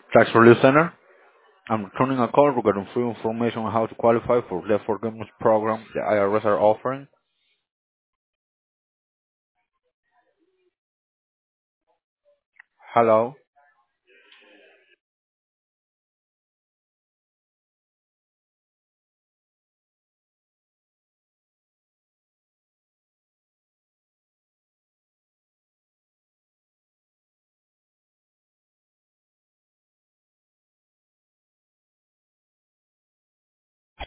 Tax Relief Center. I'm returning a call regarding free information on how to qualify for the forgiveness program the IRS are offering. Hello.